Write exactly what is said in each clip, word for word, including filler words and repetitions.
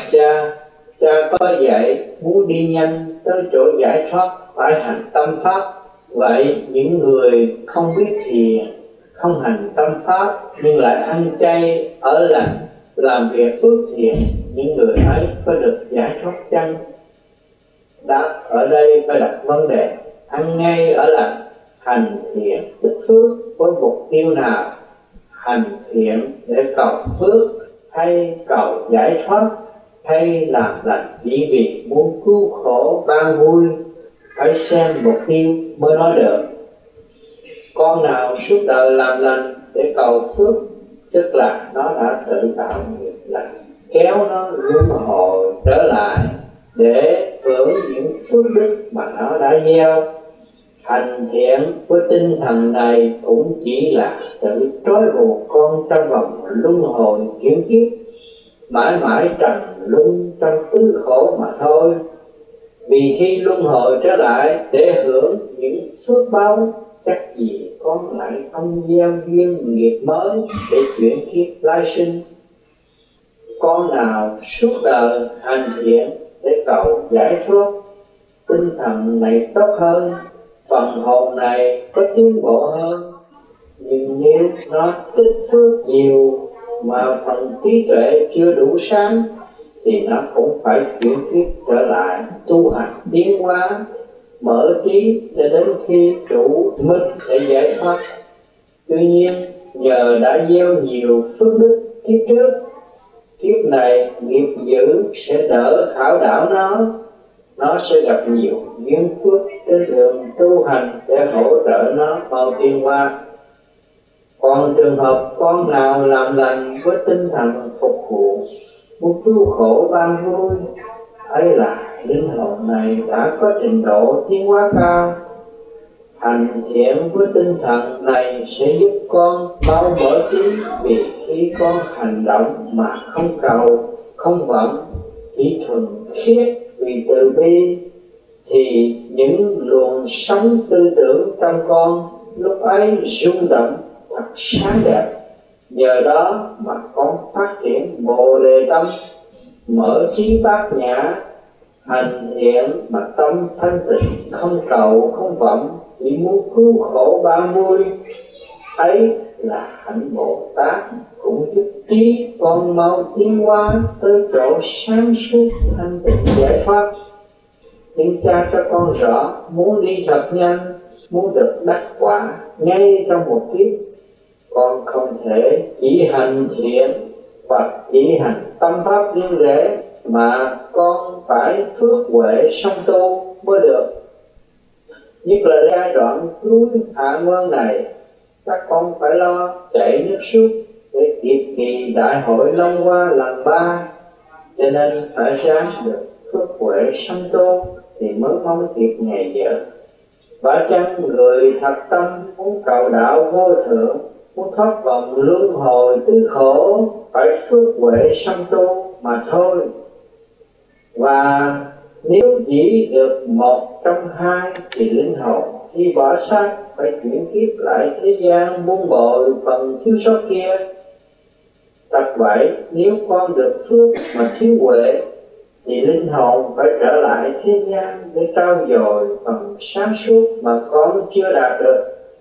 cha, cha có dạy muốn đi nhanh tới chỗ giải thoát phải hành tâm pháp. Vậy những người không biết thiền, không hành tâm pháp nhưng lại ăn chay ở lành, làm việc phước thiện, những người ấy có được giải thoát chăng? Đáp ở đây phải đặt vấn đề ăn ngay ở lành, hành thiện tích phước với mục tiêu nào? Hành thiện để cầu phước hay cầu giải thoát, hay làm lành chỉ vì muốn cứu khổ ban vui? Phải xem mục tiêu mới nói được. Con nào suốt đời làm lành để cầu phước, tức là nó đã tự tạo nghiệp lành, kéo nó luân hồi trở lại để hưởng những phước đức mà nó đã gieo. Hành thiện với tinh thần này cũng chỉ là tự trói buộc con trong vòng luân hồi chuyển kiếp, mãi mãi trầm luân trong tứ khổ mà thôi. Vì khi luân hồi trở lại để hưởng những phước báo, chắc gì con lại không gieo duyên nghiệp mới để chuyển kiếp lai sinh. Con nào suốt đời hành thiện để cầu giải thoát, tinh thần này tốt hơn, phần hồn này có tiến bộ hơn. Nhưng nếu nó tích phước nhiều mà phần trí tuệ chưa đủ sáng, thì nó cũng phải chuyển kiếp trở lại tu hành tiến hóa, mở trí cho đến khi đủ minh để giải thoát. Tuy nhiên nhờ đã gieo nhiều phước đức kiếp trước, kiếp này nghiệp dữ sẽ đỡ khảo đảo nó, nó sẽ gặp nhiều duyên phước trên đường tu hành để hỗ trợ nó vào tiến hóa. Còn trường hợp con nào làm lành với tinh thần phục vụ, muốn cứu khổ ban vui, ấy là linh hồn này đã có trình độ tiến hóa cao. Hành thiện với tinh thần này sẽ giúp con mau mở trí, vì khi con hành động mà không cầu, không vọng, chỉ thuần khiết vì từ bi, thì những luồng sống tư tưởng trong con lúc ấy rung động thật sáng đẹp. Nhờ đó mà con phát triển Bồ Đề tâm, mở trí bát nhã, hành thiện mà tâm thanh tịnh, không cầu không vọng, chỉ muốn cứu khổ ban vui. Ấy là hạnh Bồ Tát cũng giúp trí con mau tiến hóa tới chỗ sáng suốt thanh tịnh giải thoát. Nhưng cha cho con rõ, muốn đi thật nhanh, muốn được đắc quả ngay trong một kiếp, con không thể chỉ hành thiện hoặc chỉ hành tâm pháp riêng rẽ, mà con phải phước huệ song tu mới được. Nhất là giai đoạn cuối hạ nguyên này, các con phải lo chạy nước suốt để kịp kỳ đại hội Long Hoa lần ba, cho nên phải ráng được phước huệ song tu thì mới mong kịp ngày giờ. Và chăng người thật tâm muốn cầu đạo vô thượng, muốn thoát vòng luân hồi tứ khổ, phải phước huệ song tu mà thôi. Và nếu chỉ được một trong hai thì linh hồn khi bỏ xác phải chuyển kiếp lại thế gian buông bồi phần thiếu sót kia. Thật vậy, nếu con được phước mà thiếu huệ thì linh hồn phải trở lại thế gian để trau dồi phần sáng suốt mà con chưa đạt được.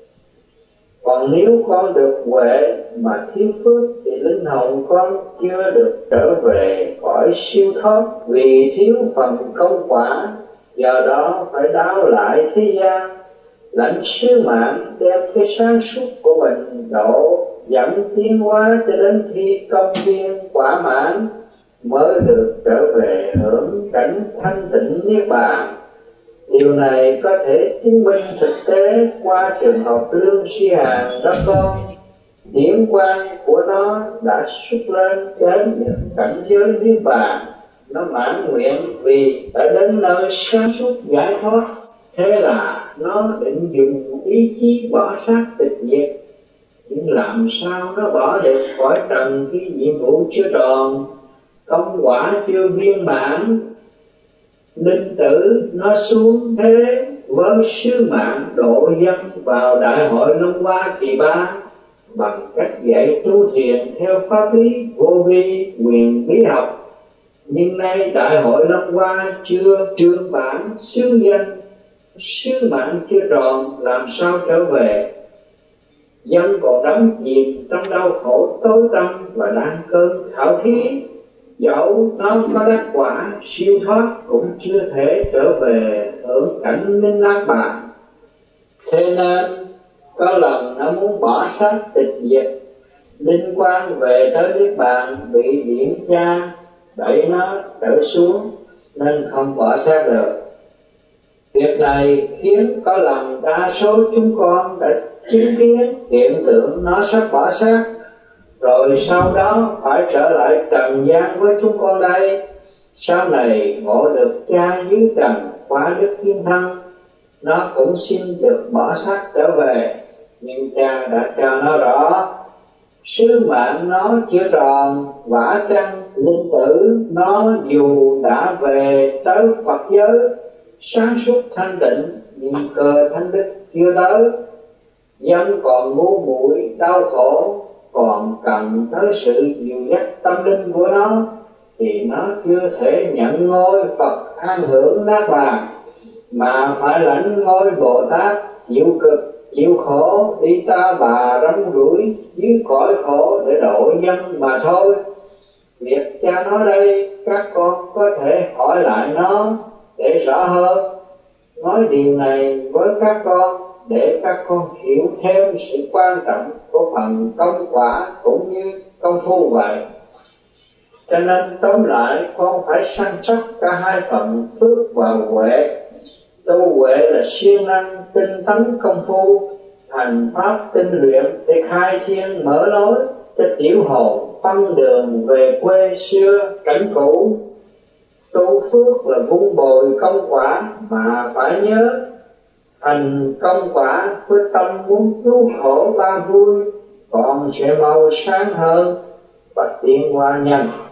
Còn nếu con được huệ mà thiếu phước thì linh hồn con chưa được trở về khỏi siêu thoát, vì thiếu phần công quả. Do đó phải đáo lại thế gian, lãnh sứ mạng đem cái sáng suốt của mình độ dẫn tiến hóa cho đến khi công viên quả mãn, mới được trở về hưởng cảnh thanh tịnh niết bàn. Điều này có thể chứng minh thực tế qua trường hợp Lương Si Hàn đó con. Điển quang của nó đã xuất lên đến những cảnh giới niết bàn. Nó mãn nguyện vì đã đến nơi sáng suốt giải thoát. Thế là nó định dùng ý chí bỏ xác tịch diệt. Nhưng làm sao nó bỏ được khỏi trần khi nhiệm vụ chưa tròn, công quả chưa viên mãn. Ninh tử nó xuống thế với sứ mạng độ dân vào đại hội Long Hoa kỳ ba, bằng cách dạy tu thiền theo pháp lý vô vi quyền bí học, Nhưng nay đại hội năm qua chưa trương bản xứ danh, sứ mạng chưa tròn, làm sao trở về? Dân còn đắm chìm trong đau khổ tối tăm và đang cơn khảo thí, dẫu nó có đắc quả siêu thoát cũng chưa thể trở về hưởng cảnh linh ác bạc. Thế nên có lần nó muốn bỏ xác tịch diệt, linh quan về tới nước bạn bị điển cha đẩy nó trở xuống nên không bỏ xác được. Việc này khiến có lần đa số chúng con đã chứng kiến hiện tượng nó sắp bỏ xác, rồi sau đó phải trở lại trần gian với chúng con đây. Sau này ngộ được cha dưới trần qua đức thiên thân, nó cũng xin được bỏ xác trở về, nhưng cha đã cho nó rõ sứ mạng nó chưa tròn. Vả chăng linh tử nó dù đã về tới Phật giới sáng suốt thanh tịnh, nhưng cơ thanh đức chưa tới. Dân còn ngu muội đau khổ, còn cần tới sự dìu dắt tâm linh của nó, thì nó chưa thể nhận ngôi Phật an hưởng nát bàn, mà phải lãnh ngôi Bồ Tát chịu cực chịu khổ, đi ta bà rong ruổi dưới cõi khổ để độ dân mà thôi. Việc cha nói đây các con có thể hỏi lại nó để rõ hơn. Nói điều này với các con để các con hiểu thêm sự quan trọng của phần công quả cũng như công phu vậy. Cho nên tóm lại con phải săn sóc cả hai phần phước và huệ. Tu huệ là siêng năng tinh tấn công phu, thành pháp tinh luyện để khai thiên mở lối cho tiểu hồn phân đường về quê xưa cảnh cũ. Tu phước là vun bồi công quả, mà phải nhớ thành công quả với tâm muốn cứu khổ ba vui, còn sẽ mau sáng hơn và tiến hóa nhanh.